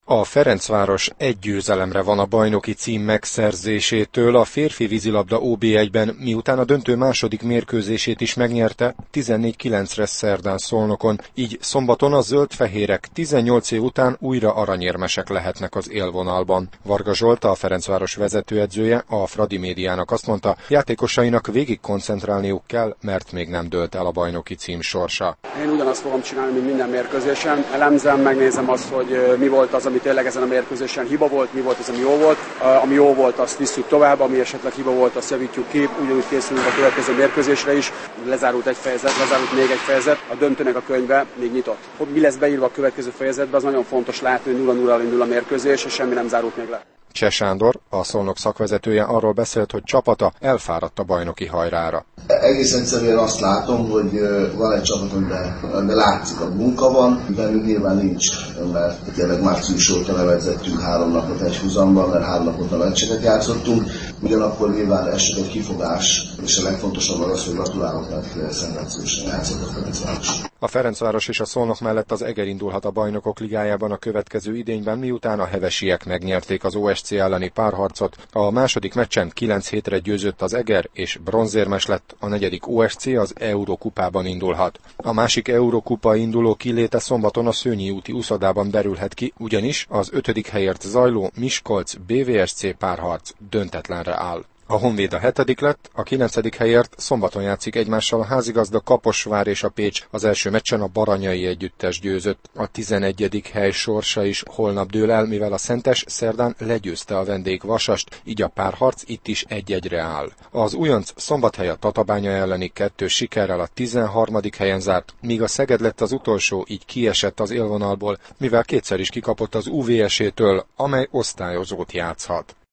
A Ferencváros egy győzelemre van a bajnoki cím megszerzésétől. A férfi vízilabda OB1-ben, miután a döntő második mérkőzését is megnyerte, 14-9-re szerdán Szolnokon, így szombaton a zöld-fehérek 18 év után újra aranyérmesek lehetnek az élvonalban. Varga Zsolt, a Ferencváros vezetőedzője, a Fradi médiának azt mondta, játékosainak végig koncentrálniuk kell, mert még nem dőlt el a bajnoki cím sorsa. Én ugyanazt fogom csinálni, mint minden mérkőzésen. Elemzem, megnézem azt, hogy mi volt az, ami tényleg ezen a mérkőzésen hiba volt, mi volt az, ami jó volt. Ami jó volt, azt visszük tovább, ami esetleg hiba volt, azt javítjuk ki. Ugyanúgy készülünk a következő mérkőzésre is. Lezárult egy fejezet, lezárult még egy fejezet. A döntőnek a könyve még nyitott. Hogy mi lesz beírva a következő fejezetbe, az nagyon fontos látni, hogy 0-0-al indul a mérkőzés, és semmi nem zárult még le. Cseh Sándor, a Szolnok szakvezetője arról beszélt, hogy csapata elfáradt a bajnoki hajrára. Egész egyszerűen azt látom, hogy van egy csapat, amiben látszik, a munka van, bennünk nyilván nincs, mert tényleg március óta nem edzettünk 3 napot egy húzamban, mert 3 napot a meccseket játszottunk. Ugyanakkor nyilván ez csak egy kifogás, és a legfontosabb az, hogy gratulálok, mert szenzációsan játszott a Ferencváros. A Ferencváros és a Szolnok mellett az Eger indulhat a Bajnokok Ligájában a következő idényben, miután a hevesiek megnyerték az OSC elleni párharcot. A második meccsen 9-7-re győzött az Eger, és bronzérmes lett, a negyedik OSC az Eurokupában indulhat. A másik Eurokupa induló kiléte szombaton a Szőnyi úti uszodában derülhet ki, ugyanis az 5. helyért zajló Miskolc-BVSC párharc döntetlenre áll. A Honvéd a 7. lett, a 9. helyért szombaton játszik egymással a házigazda Kaposvár és a Pécs. Az első meccsen a Baranyai együttes győzött. A 11. hely sorsa is holnap dől el, mivel a Szentes szerdán legyőzte a vendég Vasast, így a párharc itt is 1-1-re áll. Az újonc Szombathely a Tatabánya elleni 2 sikerrel a 13. helyen zárt, míg a Szeged lett az utolsó, így kiesett az élvonalból, mivel kétszer is kikapott az UVS-től, amely osztályozót játszhat.